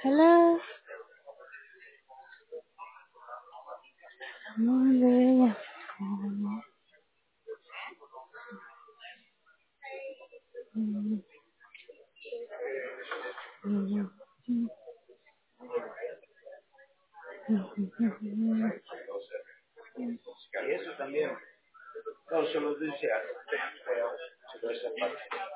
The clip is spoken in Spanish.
Hello. Muy bella. Y eso también, no solo dice,